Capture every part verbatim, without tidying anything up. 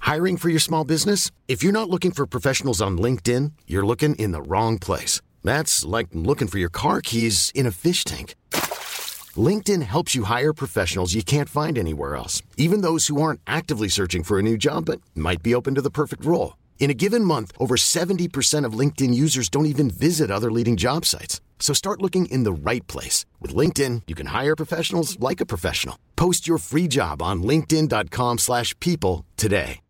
Hiring for your small business? If you're not looking for professionals on LinkedIn, you're looking in the wrong place. That's like looking for your car keys in a fish tank. LinkedIn helps you hire professionals you can't find anywhere else, even those who aren't actively searching for a new job but might be open to the perfect role. In a given month, over seventy percent of LinkedIn users don't even visit other leading job sites. So start looking in the right place. With LinkedIn, you can hire professionals like a professional. Post your free job on linkedin dot com slash people today.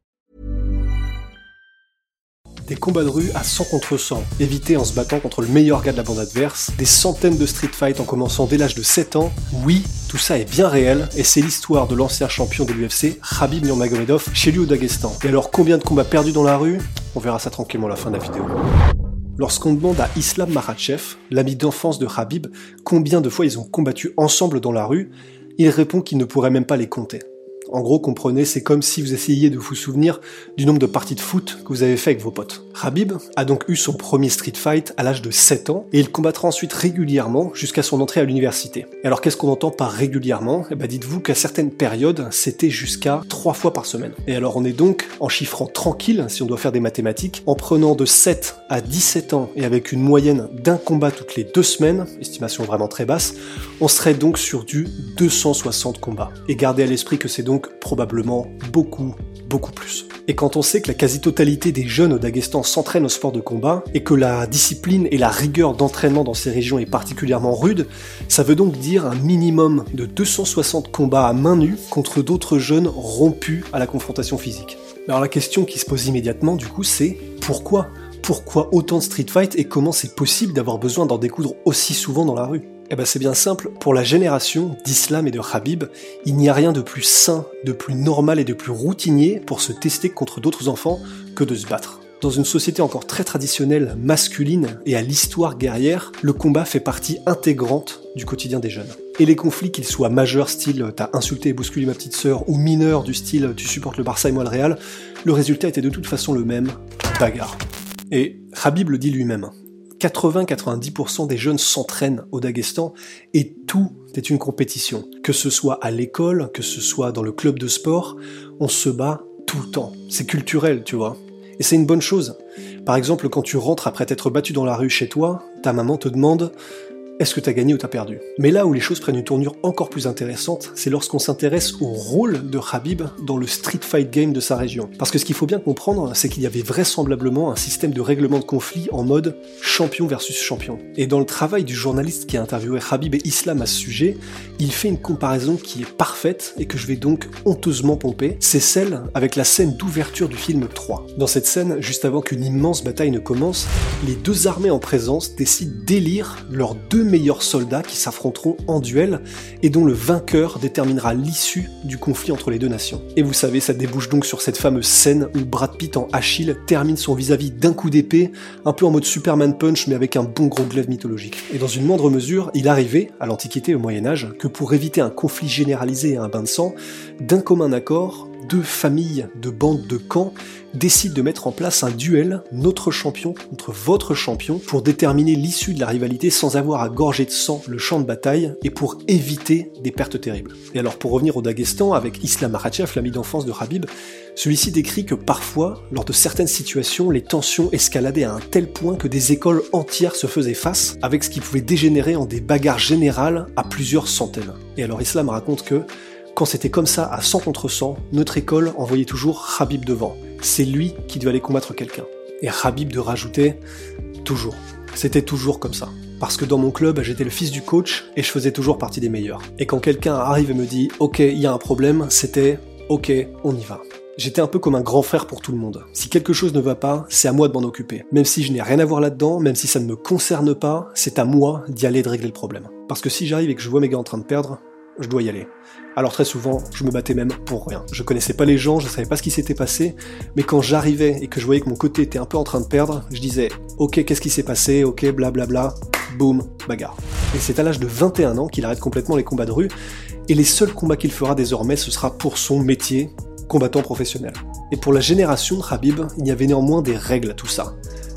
Des combats de rue à cent contre cent, évités en se battant contre le meilleur gars de la bande adverse, des centaines de street fights en commençant dès l'âge de sept ans, oui, tout ça est bien réel, et c'est l'histoire de l'ancien champion de l'U F C, Khabib Nurmagomedov, chez lui au Daghestan. Et alors combien de combats perdus dans la rue? On verra ça tranquillement à la fin de la vidéo. Lorsqu'on demande à Islam Makhachev, l'ami d'enfance de Khabib, combien de fois ils ont combattu ensemble dans la rue, il répond qu'il ne pourrait même pas les compter. En gros, comprenez, c'est comme si vous essayiez de vous souvenir du nombre de parties de foot que vous avez fait avec vos potes. Khabib a donc eu son premier street fight à l'âge de sept ans, et il combattra ensuite régulièrement jusqu'à son entrée à l'université. Et alors qu'est-ce qu'on entend par régulièrement? Eh ben dites-vous qu'à certaines périodes, c'était jusqu'à trois fois par semaine. Et alors on est donc, en chiffrant tranquille, si on doit faire des mathématiques, en prenant de sept à dix-sept ans et avec une moyenne d'un combat toutes les deux semaines, estimation vraiment très basse, on serait donc sur du deux cent soixante combats. Et gardez à l'esprit que c'est donc probablement beaucoup, beaucoup plus. Et quand on sait que la quasi-totalité des jeunes au Daghestan s'entraînent au sport de combat, et que la discipline et la rigueur d'entraînement dans ces régions est particulièrement rude, ça veut donc dire un minimum de deux cent soixante combats à main nue contre d'autres jeunes rompus à la confrontation physique. Alors la question qui se pose immédiatement du coup c'est pourquoi ? Pourquoi autant de street fight et comment c'est possible d'avoir besoin d'en découdre aussi souvent dans la rue ? Eh ben c'est bien simple, pour la génération d'Islam et de Khabib, il n'y a rien de plus sain, de plus normal et de plus routinier pour se tester contre d'autres enfants que de se battre. Dans une société encore très traditionnelle, masculine et à l'histoire guerrière, le combat fait partie intégrante du quotidien des jeunes. Et les conflits, qu'ils soient majeurs style « t'as insulté et bousculé ma petite sœur » ou mineurs du style « tu supportes le Barça et moi le Real », le résultat était de toute façon le même, bagarre. Et Khabib le dit lui-même. quatre-vingts à quatre-vingt-dix pour cent des jeunes s'entraînent au Daghestan et tout est une compétition. Que ce soit à l'école, que ce soit dans le club de sport, on se bat tout le temps. C'est culturel, tu vois. Et c'est une bonne chose. Par exemple, quand tu rentres après t'être battu dans la rue chez toi, ta maman te demande « est-ce que t'as gagné ou t'as perdu ?» Mais là où les choses prennent une tournure encore plus intéressante, c'est lorsqu'on s'intéresse au rôle de Khabib dans le street fight game de sa région. Parce que ce qu'il faut bien comprendre, c'est qu'il y avait vraisemblablement un système de règlement de conflit en mode champion versus champion. Et dans le travail du journaliste qui a interviewé Khabib et Islam à ce sujet, il fait une comparaison qui est parfaite et que je vais donc honteusement pomper, c'est celle avec la scène d'ouverture du film trois. Dans cette scène, juste avant qu'une immense bataille ne commence, les deux armées en présence décident d'élire leurs deux meilleurs soldats qui s'affronteront en duel et dont le vainqueur déterminera l'issue du conflit entre les deux nations. Et vous savez, ça débouche donc sur cette fameuse scène où Brad Pitt en Achille termine son vis-à-vis d'un coup d'épée, un peu en mode Superman Punch mais avec un bon gros glaive mythologique. Et dans une moindre mesure, il arrivait, à l'Antiquité et au Moyen-Âge, que pour éviter un conflit généralisé et un bain de sang, d'un commun accord, deux familles de bandes de camps décident de mettre en place un duel, notre champion contre votre champion, pour déterminer l'issue de la rivalité sans avoir à gorger de sang le champ de bataille et pour éviter des pertes terribles. Et alors pour revenir au Daghestan, avec Islam Makhachev, l'ami d'enfance de Khabib, celui-ci décrit que parfois, lors de certaines situations, les tensions escaladaient à un tel point que des écoles entières se faisaient face, avec ce qui pouvait dégénérer en des bagarres générales à plusieurs centaines. Et alors Islam raconte que quand c'était comme ça à cent contre cent, notre école envoyait toujours Khabib devant. C'est lui qui devait aller combattre quelqu'un. Et Khabib de rajouter « toujours ». C'était toujours comme ça. Parce que dans mon club, j'étais le fils du coach et je faisais toujours partie des meilleurs. Et quand quelqu'un arrive et me dit « ok, il y a un problème », c'était « ok, on y va ». J'étais un peu comme un grand frère pour tout le monde. Si quelque chose ne va pas, c'est à moi de m'en occuper. Même si je n'ai rien à voir là-dedans, même si ça ne me concerne pas, c'est à moi d'y aller et de régler le problème. Parce que si j'arrive et que je vois mes gars en train de perdre, je dois y aller. Alors très souvent, je me battais même pour rien. Je connaissais pas les gens, je savais pas ce qui s'était passé, mais quand j'arrivais et que je voyais que mon côté était un peu en train de perdre, je disais « ok, qu'est-ce qui s'est passé, ok, blablabla, boum, bagarre ». Et c'est à l'âge de vingt et un ans qu'il arrête complètement les combats de rue, et les seuls combats qu'il fera désormais, ce sera pour son métier, combattant professionnel. Et pour la génération de Khabib, il y avait néanmoins des règles à tout ça.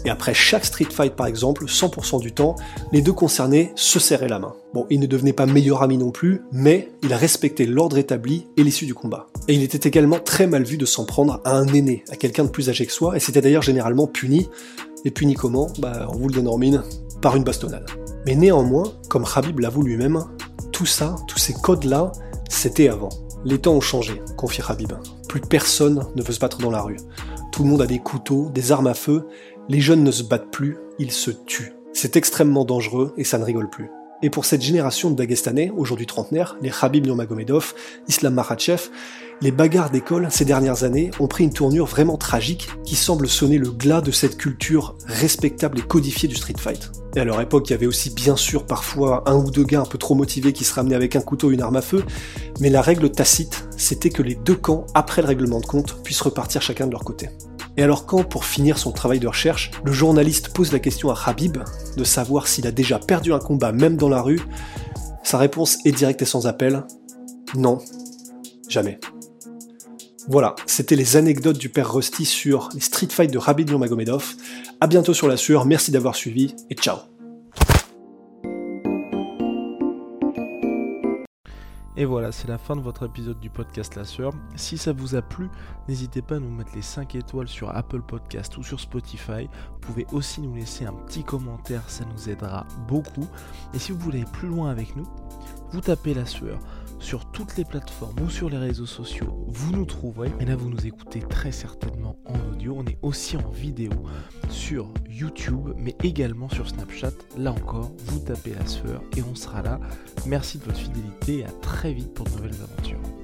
Et après chaque street fight par exemple, cent pour cent du temps, les deux concernés se serraient la main. Bon, ils ne devenaient pas meilleurs amis non plus, mais ils respectaient l'ordre établi et l'issue du combat. Et il était également très mal vu de s'en prendre à un aîné, à quelqu'un de plus âgé que soi, et c'était d'ailleurs généralement puni. Et puni comment ? Bah, on vous le donne en mine, par une bastonnade. Mais néanmoins, comme Khabib l'avoue lui-même, tout ça, tous ces codes-là, c'était avant. Les temps ont changé, confie Khabib. Plus personne ne veut se battre dans la rue. Tout le monde a des couteaux, des armes à feu, les jeunes ne se battent plus, ils se tuent. C'est extrêmement dangereux et ça ne rigole plus. Et pour cette génération de Dagestanais, aujourd'hui trentenaires, les Khabib Nurmagomedov, Islam Makhachev, les bagarres d'école ces dernières années ont pris une tournure vraiment tragique qui semble sonner le glas de cette culture respectable et codifiée du street fight. Et à leur époque, il y avait aussi bien sûr parfois un ou deux gars un peu trop motivés qui se ramenaient avec un couteau et une arme à feu, mais la règle tacite, c'était que les deux camps, après le règlement de compte, puissent repartir chacun de leur côté. Et alors quand, pour finir son travail de recherche, le journaliste pose la question à Khabib de savoir s'il a déjà perdu un combat même dans la rue, sa réponse est directe et sans appel, non, jamais. Voilà, c'était les anecdotes du père Rusty sur les street fights de Khabib Nurmagomedov. À bientôt sur la sueur, merci d'avoir suivi et ciao. Et voilà, c'est la fin de votre épisode du podcast La Sueur. Si ça vous a plu, n'hésitez pas à nous mettre les cinq étoiles sur Apple Podcast ou sur Spotify. Vous pouvez aussi nous laisser un petit commentaire, ça nous aidera beaucoup. Et si vous voulez aller plus loin avec nous, vous tapez La Sueur sur toutes les plateformes ou sur les réseaux sociaux, vous nous trouverez. Et là, vous nous écoutez très certainement en audio. On est aussi en vidéo sur YouTube, mais également sur Snapchat. Là encore, vous tapez La Sueur et on sera là. Merci de votre fidélité et à très vite pour de nouvelles aventures.